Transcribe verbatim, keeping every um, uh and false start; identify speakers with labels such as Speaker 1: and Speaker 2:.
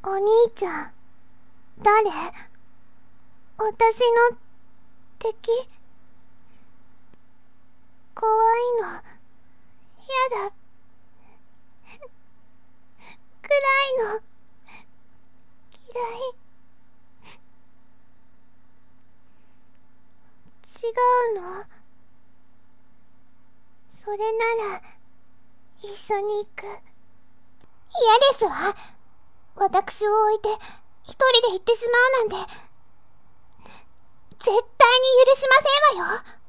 Speaker 1: お兄ちゃん、誰？私の敵？怖いの。やだ。暗いの。嫌い。違うの？それなら、一緒に行く。嫌ですわ。私を置いて、一人で行ってしまうなんて、絶対に許しませんわよ。